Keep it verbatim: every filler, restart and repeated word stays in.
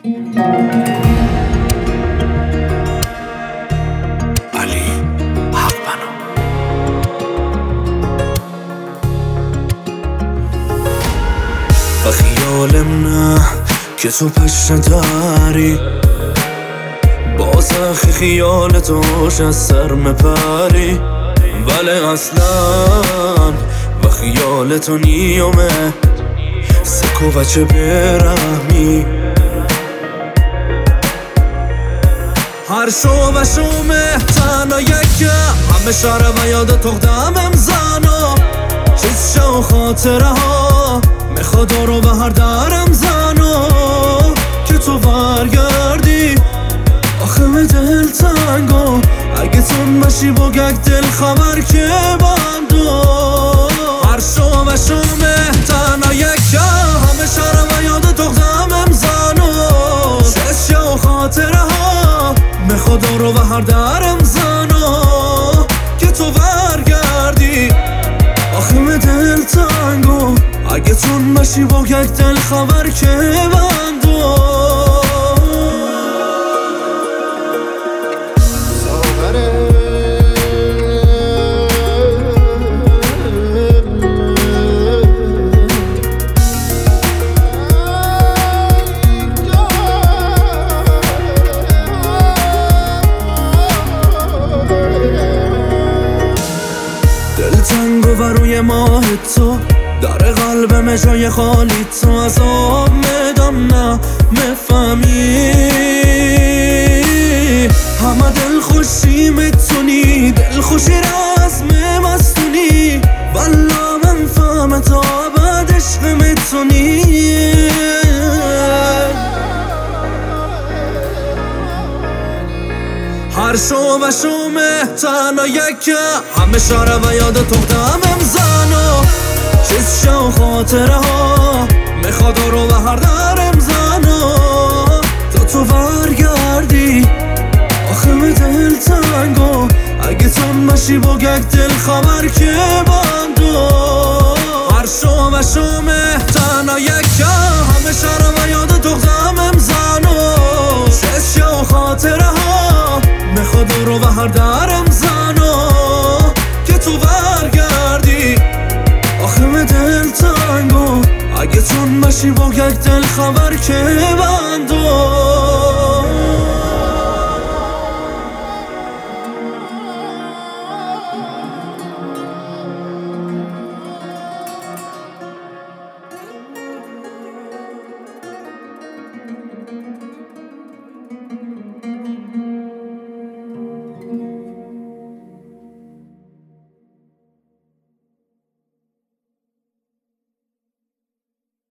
علی حقبنا. و خیالم نه که تو پشت داری، باز اخی خیالتوش از سر مپری، ولی اصلا و خیالتو نیومه سکو بچه برهمی. هر شو و شومه تنها یکه همه شهر و یاد تقدم امزانا، چیز شو خاطره ها میخواد رو به هر درم زنو که تو برگردی. آخه به دل تنگو اگه تو باشی با گک دل خبر که بندو. هر شو و شومه تنها یکه همه شهر و یاد تقدم امزانو، چیز شو خاطره ها میخواد رو به هر درم زنو که تو برگردی. آخه به دل تنگو اگه تون باشی با یک دل خبر که بندو. دلتنگو و روی ماه تو در قلبم جای خالی تو، از آب میدم نه مفهمی. همه دل خوشی میتونی دل خوشی رزم مستونی، والا من فهم تا بعد عشق میتونی. هر شو و شومه تنها یکه همه شهر و یاد تقدم امزانو، چیز شو خاطره ها میخواد رو به هر درم زنو تا تو برگردی. آخه به دل تنگو اگه تو باشی با یک دل خبر که بندو. هر شو و شومه تنها یکه همه شهر و یاد تقدم امزانو، چیز شو خاطره ها میخواد رو به هر درم زنو که تو برگردی. آخه به دل تنگو اگه تون باشی با یک دل خبر که بندو.